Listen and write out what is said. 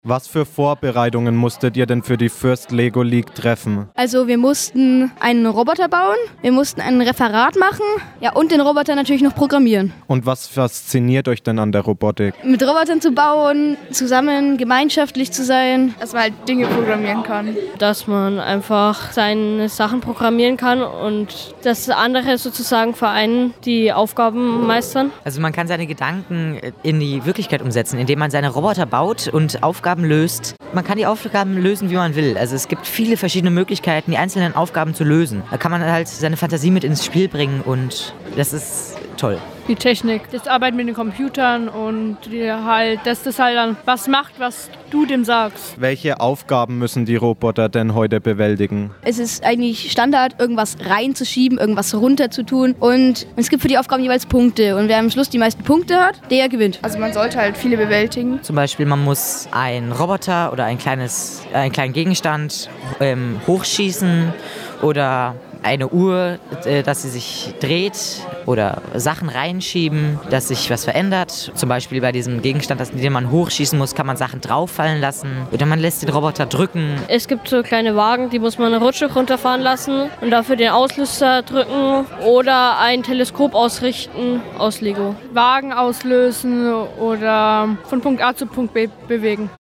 Was für Vorbereitungen musstet ihr denn für die First Lego League treffen? Also wir mussten einen Roboter bauen, wir mussten ein Referat machen, ja, und den Roboter natürlich noch programmieren. Und was fasziniert euch denn an der Robotik? Mit Robotern zu bauen, zusammen gemeinschaftlich zu sein. Dass man halt Dinge programmieren kann. Dass man einfach seine Sachen programmieren kann und dass andere sozusagen vereinen, die Aufgaben meistern. Also man kann seine Gedanken in die Wirklichkeit umsetzen, indem man seine Roboter baut und Aufgaben löst. Man kann die Aufgaben lösen, wie man will. Also es gibt viele verschiedene Möglichkeiten, die einzelnen Aufgaben zu lösen. Da kann man halt seine Fantasie mit ins Spiel bringen und das ist toll. Die Technik, das Arbeiten mit den Computern und dass das halt dann was macht, was du dem sagst. Welche Aufgaben müssen die Roboter denn heute bewältigen? Es ist eigentlich Standard, irgendwas reinzuschieben, irgendwas runter zu tun und es gibt für die Aufgaben jeweils Punkte und wer am Schluss die meisten Punkte hat, der gewinnt. Also man sollte halt viele bewältigen. Zum Beispiel, man muss einen Roboter oder einen kleinen Gegenstand hochschießen oder eine Uhr, dass sie sich dreht oder Sachen reinschieben, dass sich was verändert. Zum Beispiel bei diesem Gegenstand, den man hochschießen muss, kann man Sachen drauffallen lassen oder man lässt den Roboter drücken. Es gibt so kleine Wagen, die muss man eine Rutsche runterfahren lassen und dafür den Auslöser drücken oder ein Teleskop ausrichten aus Lego. Wagen auslösen oder von Punkt A zu Punkt B bewegen.